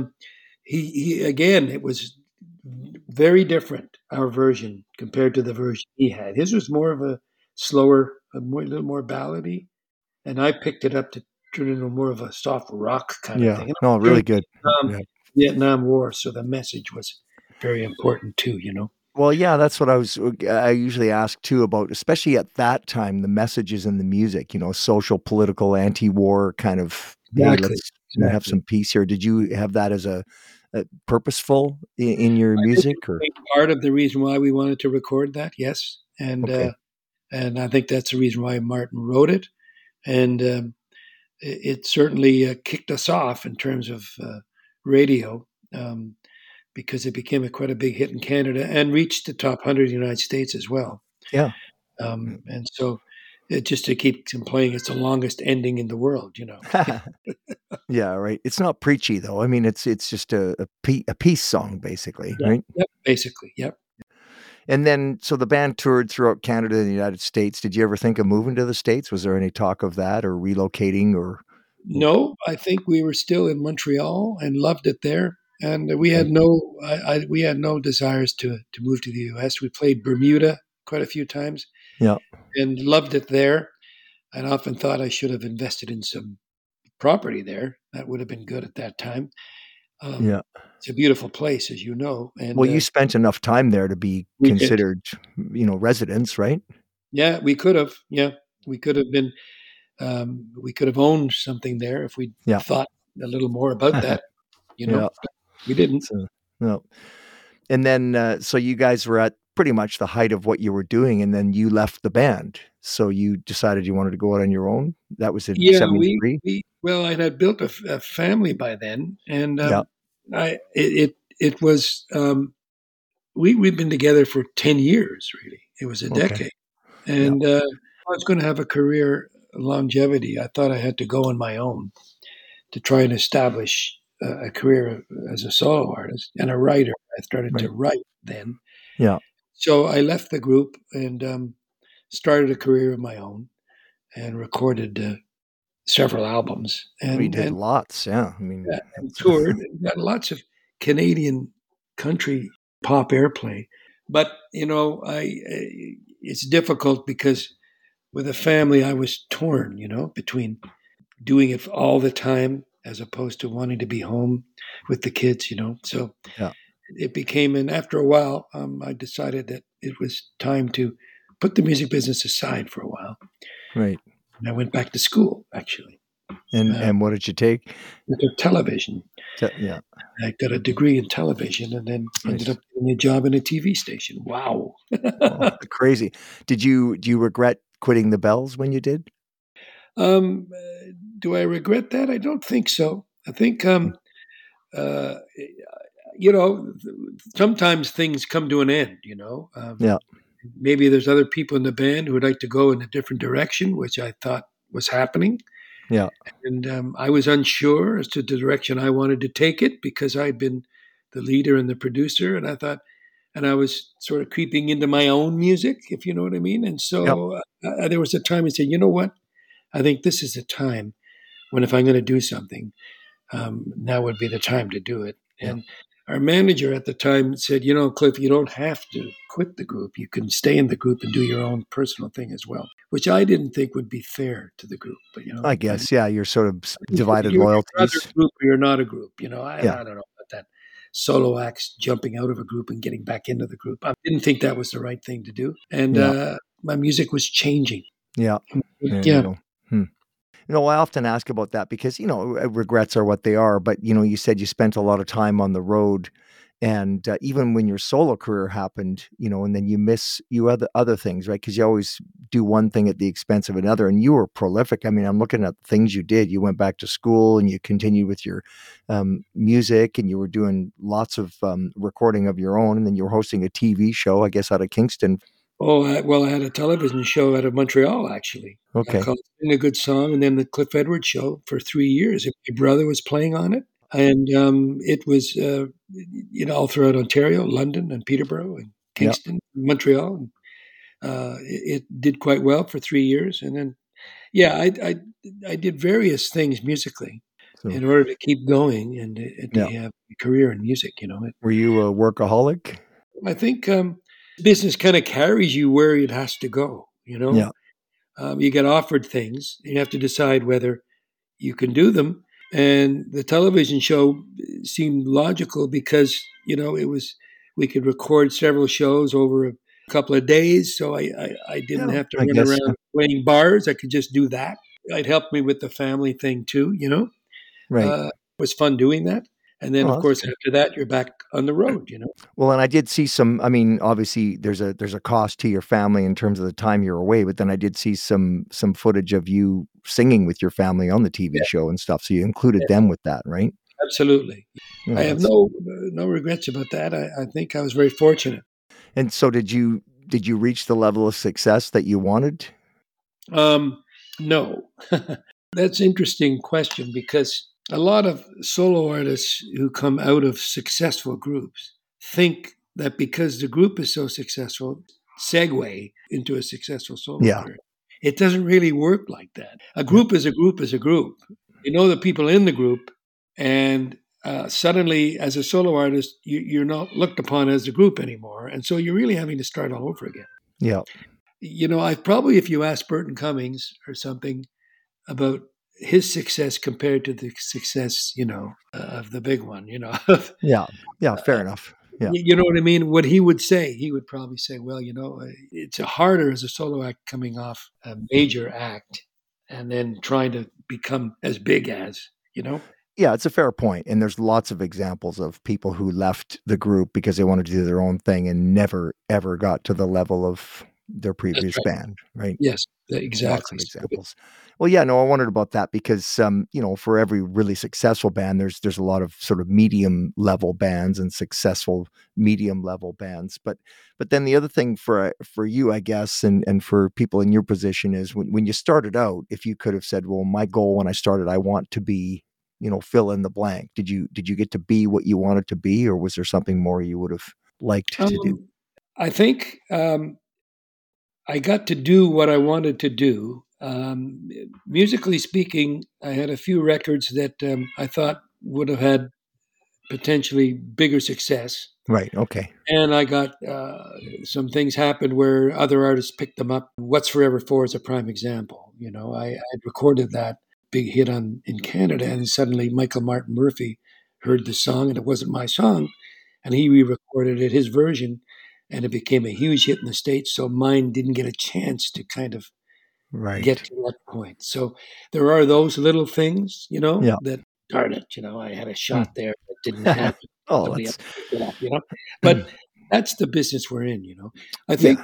he again, it was very different, our version compared to the version he had. His was more of a slower, a little more ballady. And I picked it up to turn into more of a soft rock kind of Yeah. thing. And No, during really good. the Yeah. Vietnam War, so the message was very important too, you know. Well, yeah, that's what I usually ask too about, especially at that time, the messages in the music, social, political, anti-war kind of, hey, Exactly. let's have Exactly. some peace here. Did you have that as a purposeful in your I think music it's a or? big part of the reason why we wanted to record that, yes. Okay. And I think that's the reason why Martin wrote it. And it certainly kicked us off in terms of radio um, because it became quite a big hit in Canada and reached the top 100 in the United States as well. Yeah. And so it just to keep playing, it's the longest ending in the world, you know. Yeah, right. It's not preachy though. I mean, it's just a peace song basically, Yeah. right? Yep. Basically. Yep. And then, so the band toured throughout Canada and the United States. Did you ever think of moving to the States? Was there any talk of that or relocating or? No, I think we were still in Montreal and loved it there. And we Okay. had we had no desires to move to the U.S. We played Bermuda quite a few times Yeah. and loved it there. I often thought I should have invested in some property there. That would have been good at that time. Yeah. It's a beautiful place, as you know, and Well, you spent enough time there to be we did. considered, residents, right? Yeah, we could have. Yeah, we could have been. We could have owned something there if we Yeah. thought a little more about that. You Yeah. know, we didn't. So, no. And then, so you guys were at pretty much the height of what you were doing, and then you left the band. So you decided you wanted to go out on your own. That was in Yeah, '73. well, I had built a family by then, and Yeah. it was we've been together for 10 years. Really, it was a Okay. decade, Yeah. and I was going to have a career longevity. I thought I had to go on my own, to try and establish a career as a solo artist and a writer. I started to Right. write then. Yeah. So I left the group and started a career of my own and recorded several albums We did and lots. Yeah. I mean, and that's, toured and got lots of Canadian country pop airplay. But it's difficult because with a family, I was torn, between doing it all the time as opposed to wanting to be home with the kids. So yeah. it became, and after a while, I decided that it was time to put the music business aside for a while. Right. And I went back to school, actually, And what did you take? with television. Yeah. I got a degree in television and then ended Nice. up getting a job in a TV station. Wow. Oh, crazy. Do you regret quitting the Bells when you did? um, do I regret that? I don't think so. I think, uh, you know, sometimes things come to an end. Yeah. Maybe there's other people in the band who would like to go in a different direction, which I thought was happening. Yeah. And I was unsure as to the direction I wanted to take it because I'd been the leader and the producer. And I thought, and I was sort of creeping into my own music, if you know what I mean. And Yeah. so there was a time I said, you know what? I think this is the time when if I'm going to do something, now would be the time to do it. Yeah. And our manager at the time said, Cliff, you don't have to quit the group. You can stay in the group and do your own personal thing as well, which I didn't think would be fair to the group. But, I guess, yeah, you're sort of divided you're either loyalties. a group or you're not a group. I Yeah. don't know about that solo acts jumping out of a group and getting back into the group. I didn't think that was the right thing to do. And Yeah. my music was changing. Yeah. There you Yeah. go. Hmm. I often ask about that because, regrets are what they are. But, you said you spent a lot of time on the road. And even when your solo career happened, and then you miss other things, right? Because you always do one thing at the expense of another. And you were prolific. I mean, I'm looking at the things you did. You went back to school and you continued with your music, and you were doing lots of recording of your own. And then you were hosting a TV show, I guess, out of Kingston. Oh, I had a television show out of Montreal, actually, Okay. called Sing a Good Song, and then the Cliff Edwards Show for 3 years. My brother was playing on it, and it was, all throughout Ontario, London and Peterborough and Yeah. Kingston, Montreal. And, it did quite well for 3 years, and then, yeah, I did various things musically So, in order to keep going and to yeah. have a career in music. Were you a workaholic? I think, business kinda carries you where it has to go, you know? Yeah. You get offered things, you have to decide whether you can do them, and the television show seemed logical because, it was we could record several shows over a couple of days, so I didn't Yeah. have to I run guess. around playing bars, I could just do that. It helped me with the family thing too. Right. It was fun doing that, and then, Oh, of that's course, good. after that, you're back on the road. Well, and I did see some. I mean, obviously, there's a cost to your family in terms of the time you're away. But then I did see some footage of you singing with your family on the TV Yeah, show and stuff. So you included them with that, right? absolutely. I Oh, have that's no regrets about that. I think I was very fortunate. and so did you reach the level of success that you wanted? Um, no, that's an interesting question because a lot of solo artists who come out of successful groups think that because the group is so successful, segue into a successful solo Yeah. career. It doesn't really work like that. A Yeah. group is a group is a group. You know the people in the group, and suddenly, as a solo artist, you're not looked upon as a group anymore, and so you're really having to start all over again. Yeah. I probably, if you ask Burton Cummings or something about his success compared to the success, of the big one, Yeah. Yeah. Fair enough. Yeah. you know what I mean? What he would say, he would probably say, well, it's harder as a solo act coming off a major act and then trying to become as big as. Yeah, it's a fair point. And there's lots of examples of people who left the group because they wanted to do their own thing and never, ever got to the level of their That's previous right. band, right? Yes, Lots exactly. of So, examples. Well, yeah, no, I wondered about that because, for every really successful band, there's a lot of sort of medium level bands and successful medium level bands. But then the other thing for you, I guess, and for people in your position is when you started out, if you could have said, well, my goal when I started, I want to be fill in the blank? Did you get to be what you wanted to be, or was there something more you would have liked to do? I think I got to do what I wanted to do. Musically speaking, I had a few records that I thought would have had potentially bigger success. Right. Okay. And I got some things happened where other artists picked them up. What's Forever For is a prime example. I recorded that big hit in Canada, and suddenly Michael Martin Murphy heard the song, and it wasn't my song, and he re-recorded it, his version, and it became a huge hit in the States. So mine didn't get a chance to kind of get Right. to that point. So there are those little things, Yeah. that darn it, I had a Hmm. shot there that didn't happen. Oh, Somebody else that's picked it up. But that's the business we're in. I yeah. think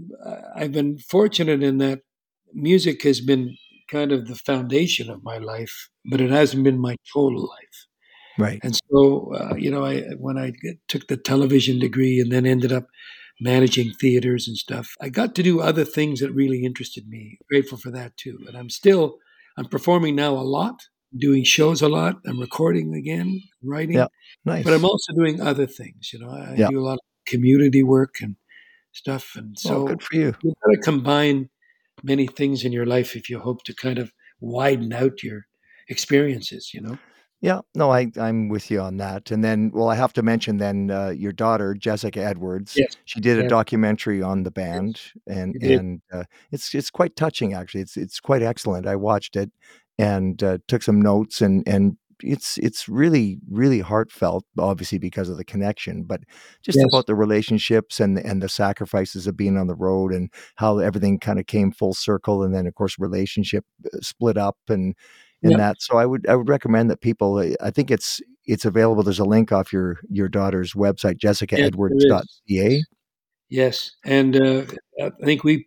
I've been fortunate in that music has been kind of the foundation of my life, but it hasn't been my total life. Right. And so, when I took the television degree and then ended up managing theaters and stuff, I got to do other things that really interested me. Grateful for that too. And I'm performing now a lot, doing shows a lot. I'm recording again, Yeah. writing, but I'm Nice. also doing other things. I Yeah. do a lot of community work and stuff. And Well, good so for you. you've got to combine many things in your life if you hope to kind of widen out your experiences. Yeah, no, I'm with you on that. And then, well, I have to mention then your daughter, Jessica Edwards. Yes. She did a Yes. documentary on the band, Yes. and You did. and it's quite touching actually. It's quite excellent. I watched it and took some notes, and it's really heartfelt, obviously because of the connection, but just Yes. about the relationships and the sacrifices of being on the road and how everything kind of came full circle, and then of course relationship split up and Yeah. that. So I would recommend that people. I think it's available. There's a link off your daughter's website, Yes, there is. jessicaedwards.ca. Yes. Yes. And I think we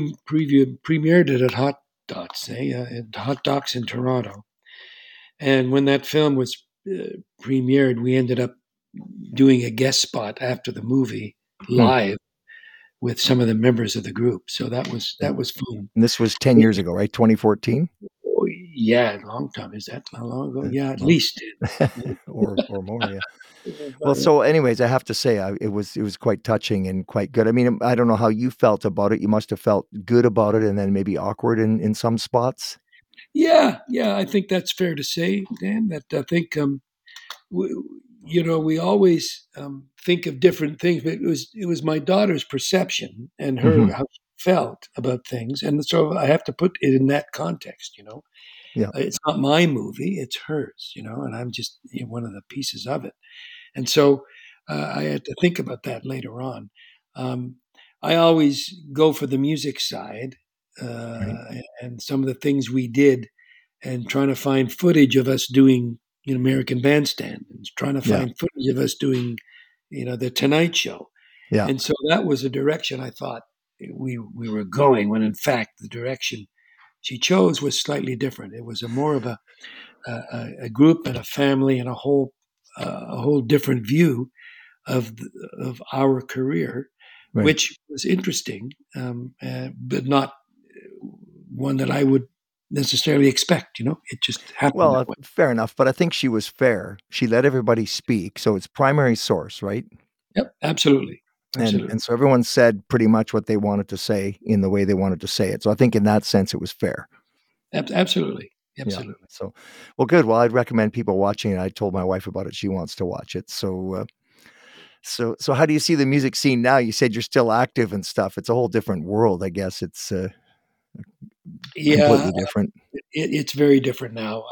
premiered it at Hot Docs, at Hot Docs in Toronto. And when that film was premiered, we ended up doing a guest spot after the movie Hmm. live with some of the members of the group. So that was Yeah. that was fun. And this was 10 years ago, right? 2014? Oh, yeah, a long time. Is that how long ago? Yeah, at Well, least. or more, yeah. Well, Yeah. so anyways, I have to say, it was quite touching and quite good. I mean, I don't know how you felt about it. You must have felt good about it and then maybe awkward in some spots? Yeah, I think that's fair to say, Dan. That I think we, we always think of different things, but it was my daughter's perception and her Mhm. how she felt about things, and so I have to put it in that context. Yeah, It's not my movie; it's hers. And I'm just one of the pieces of it, and so I had to think about that later on. Um, I always go for the music side, right. and some of the things we did and trying to find footage of us doing American Bandstand and trying to Yeah, find footage of us doing the Tonight Show. yeah, And so that was a direction I thought we were going, when in fact the direction she chose was slightly different. It was a more of a group and a family and a whole different view of our career, right. which was interesting, but not one that I would necessarily expect. It just happened Well, that way. fair enough, but I think she was fair. She let everybody speak, so it's primary source, right? Yep, absolutely, absolutely, And so everyone said pretty much what they wanted to say in the way they wanted to say it. So I think in that sense it was fair. absolutely, Yeah. absolutely. So, well, good. Well, I'd recommend people watching it. I told my wife about it. She wants to watch it. So how do you see the music scene now? You said you're still active and stuff. It's a whole different world, I guess. It's Yeah, completely different. it's very different now.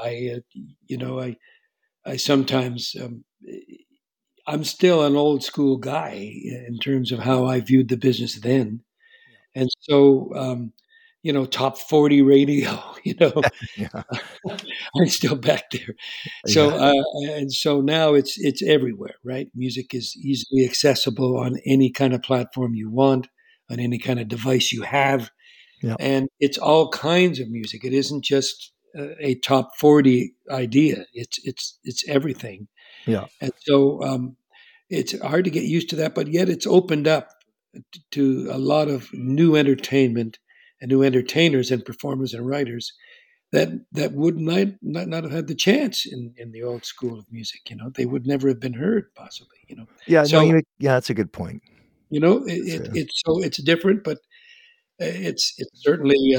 I sometimes I'm still an old school guy in terms of how I viewed the business then, and so top 40 radio. Yeah. I'm still back there. So, Yeah. and so now it's everywhere, right? Music is easily accessible on any kind of platform you want, on any kind of device you have, Yeah. and it's all kinds of music. It isn't just a top 40 idea. It's everything, Yeah. and so it's hard to get used to that, but yet it's opened up to a lot of new entertainment and new entertainers and performers and writers that would not have had the chance in the old school of music. They would never have been heard, possibly. Yeah, no, So that's a good point. It's, it's different, but it's certainly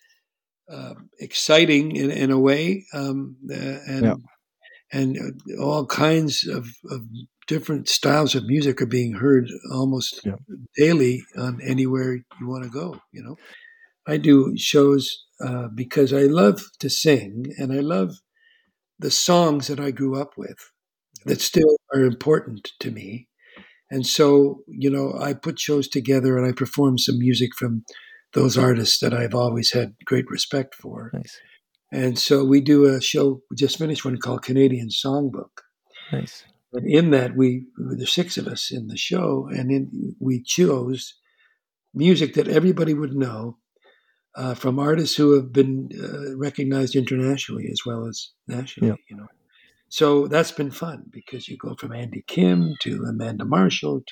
exciting in a way, yeah, and all kinds of different styles of music are being heard almost yeah, daily on anywhere you want to go. I do shows because I love to sing, and I love the songs that I grew up with that still are important to me. And so, I put shows together and I perform some music from those artists that I've always had great respect for. nice, And so we do a show, we just finished one called Canadian Songbook. nice. And in that, there's six of us in the show, and we chose music that everybody would know from artists who have been recognized internationally as well as Yeah, nationally. So that's been fun because you go from Andy Kim to Amanda Marshall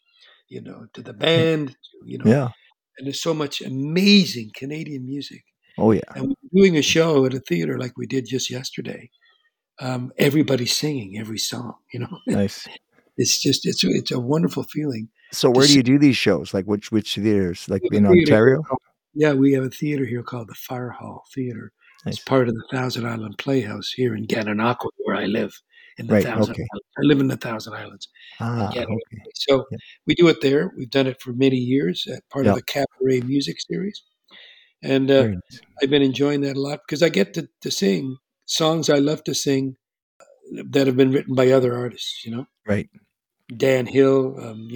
to the yeah, band, yeah. and there's so much amazing Canadian music. Oh yeah, And when you're doing a show at a theater like we did just yesterday, everybody's singing every song. nice. It's a wonderful feeling So to where do see. you do these shows? Like which theaters? Like We have in a theater here Ontario? called, yeah, we have a theater here called the Fire Hall Theater. It's Nice. part of the Thousand Island Playhouse here in Gananoque, where I live in the Right. Thousand Okay. Islands. I live in the Thousand Islands in Ah. Okay. Gananoque. So Yeah. we do it there. We've done it for many years, part of Yeah. the Cabaret Music Series. And Very nice. I've been enjoying that a lot because I get to sing songs I love to sing that have been written by other artists. Right. Dan Hill,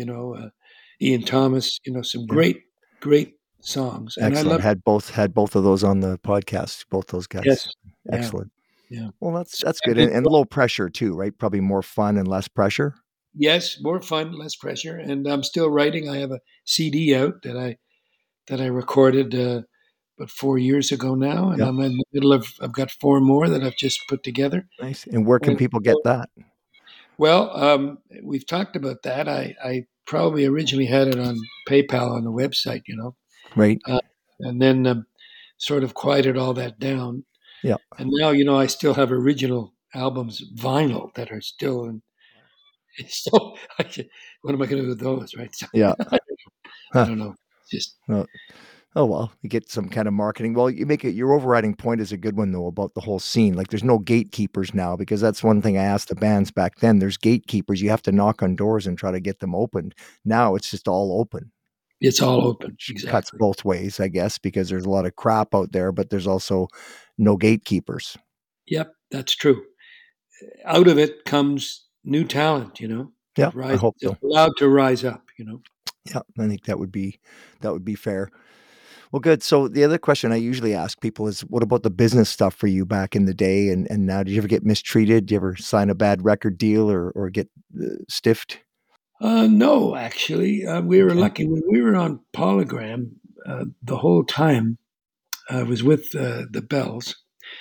Ian Thomas, some Yeah. great, great songs. And I Excellent. love, Had both of those on the podcast. Both those guys. yes, yeah, Excellent. yeah. Well, that's I've good, been, and low pressure too, right? Probably more fun and less pressure. yes, more fun, less pressure. And I'm still writing. I have a CD out that I recorded about 4 years ago now. And Yeah. I'm in the middle I've got four more that I've just put together. Nice. And where can And people get that? well, we've talked about that. I probably originally had it on PayPal on the website, Right. uh, and then sort of quieted all that down. Yeah. And now, I still have original albums, vinyl, that are still in. So, what am I going to do with those, right? So, Yeah. I Huh. don't know. Just Well, oh well, you get some kind of marketing. Well, you make it. Your overriding point is a good one though about the whole scene. Like, there's no gatekeepers now because that's one thing I asked the bands back then. There's gatekeepers. You have to knock on doors and try to get them opened. Now it's just all open, it's all open. which cuts Exactly. both ways, I guess, because there's a lot of crap out there, but there's also no gatekeepers. Yep, that's true. Out of it comes new talent, Yeah, that I hope that's so. allowed to rise up. Yeah, I think that would be fair. Well, good. So the other question I usually ask people is, what about the business stuff for you back in the day and now? Did you ever get mistreated? Did you ever sign a bad record deal or get stiffed? No, actually, we were Okay. lucky when we were on Polygram. The whole time I was with the Bells,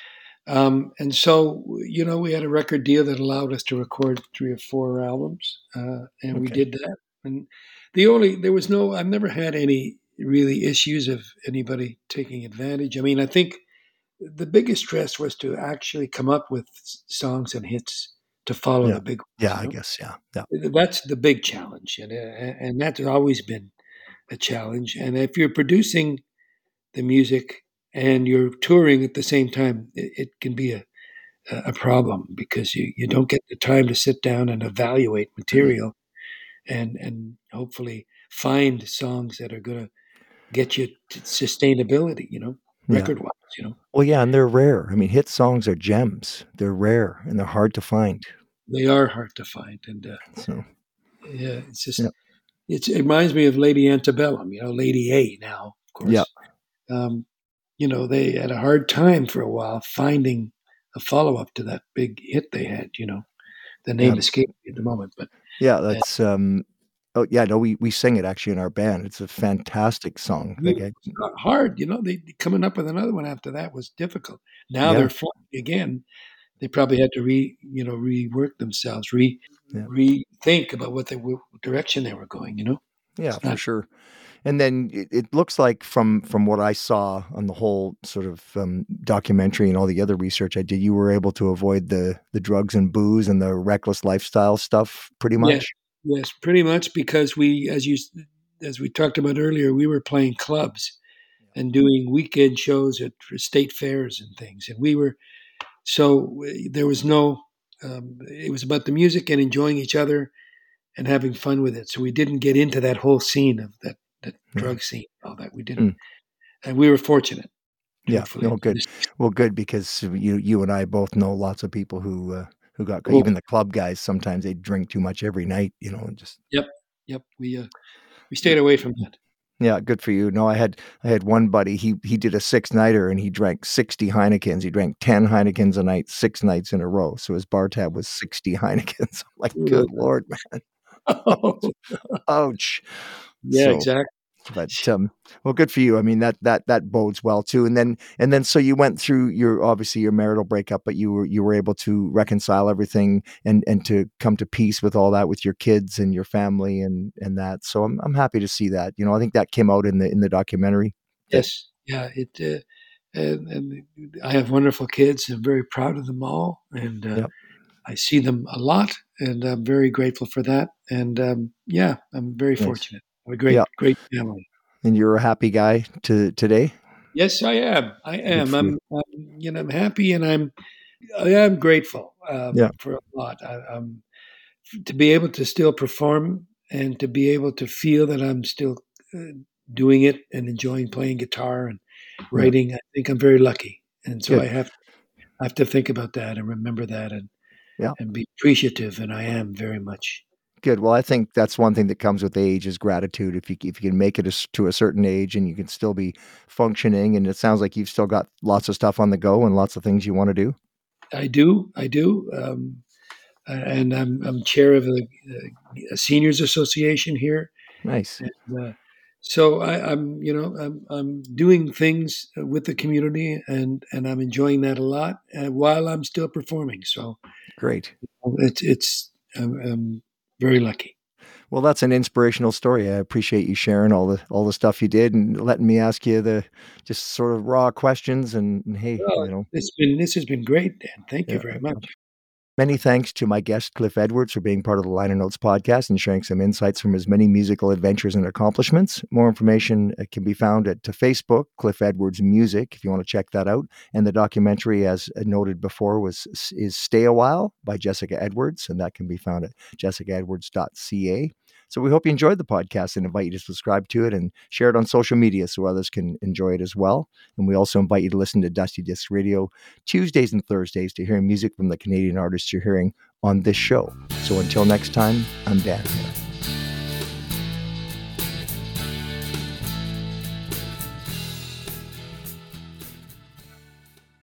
and so we had a record deal that allowed us to record 3 or 4 albums, and we Okay. did that. And there was no. I've never had any really issues of anybody taking advantage. I mean, I think the biggest stress was to actually come up with songs and hits to follow Yeah. the big Yeah, ones. I guess. Yeah. Yeah. That's the big challenge, and that's always been a challenge. And if you're producing the music and you're touring at the same time, it can be a problem because you don't get the time to sit down and evaluate material and hopefully find songs that are going to get you to sustainability, Yeah. record wise. Well, yeah, and they're rare. I mean, hit songs are gems. They're rare and they're hard to find. They are hard to find, and So, yeah, it's just yeah. it reminds me of Lady Antebellum, Lady A now, of Yeah. course. Um, they had a hard time for a while finding a follow up to that big hit they had. The Yeah. name escaped me at the moment, but Yeah. uh, That's, oh, yeah. No, we sing it actually in our band. It's a fantastic song. Like, it's not hard. They coming up with another one after that was difficult. Now yeah. they're flying again. They probably had to rework themselves, Yeah. rethink about what direction they were going. Yeah, It's for not. sure. And then it looks like from what I saw on the whole sort of documentary and all the other research I did, you were able to avoid the drugs and booze and the reckless lifestyle stuff pretty Yes, much. yes, pretty much because as we talked about earlier, we were playing clubs and doing weekend shows at state fairs and things, and there was no. It was about the music and enjoying each other and having fun with it. So we didn't get into that whole scene of that Yeah. drug scene, all that we didn't, Mm. and we were fortunate, Yeah. truthfully. No, good. Well, good, because you and I both know lots of people who got, Oh, even the club guys. Sometimes they drink too much every night, and just yep, yep. We stayed away from that. yeah, good for you. No, I had one buddy. He did a 6 nighter and he drank 60 Heinekens. He drank 10 Heinekens a night, 6 nights in a row. So his bar tab was 60 Heinekens. I'm like, good Lord, man. Oh, Ouch. yeah, So, exactly. but well, good for you. I mean, that bodes well too. And then so you went through your, obviously your marital breakup, but you were able to reconcile everything and to come to peace with all that with your kids and your family and that. So I'm happy to see that. I think that came out in the documentary. That Yes, yeah. And I have wonderful kids. I'm very proud of them all, and yeah, I see them a lot, and I'm very grateful for that. And yeah, I'm very nice. fortunate. I have a great, Yeah, great family. and you're a happy guy today. Yes, I am. I Good am. for you. I'm happy, and I am grateful Yeah, for a lot. To be able to still perform and to be able to feel that I'm still uh, doing it and enjoying playing guitar and yeah, writing. I think I'm very lucky, and so good. I have to think about that and remember that Yeah. and be appreciative. And I am very much. Good. Well, I think that's one thing that comes with age is gratitude. If you can make it to a certain age and you can still be functioning, and it sounds like you've still got lots of stuff on the go and lots of things you want to do. I do. I do. And I'm chair of a seniors association here, Nice. and so I'm doing things with the community, and I'm enjoying that a lot while I'm still performing. So Great. it's I'm very lucky. Well, that's an inspirational story. I appreciate you sharing all the stuff you did and letting me ask you the just sort of raw questions. And hey, Well, this has been great, Dan. Thank you yeah, very yeah. much. Many thanks to my guest, Cliff Edwards, for being part of the Liner Notes podcast and sharing some insights from his many musical adventures and accomplishments. More information can be found to Facebook, Cliff Edwards Music, if you want to check that out. And the documentary, as noted before, is Stay a While by Jessica Edwards, and that can be found at jessicaedwards.ca. So we hope you enjoyed the podcast and invite you to subscribe to it and share it on social media so others can enjoy it as well. And we also invite you to listen to Dusty Disc Radio Tuesdays and Thursdays to hear music from the Canadian artists you're hearing on this show. So until next time, I'm Dan.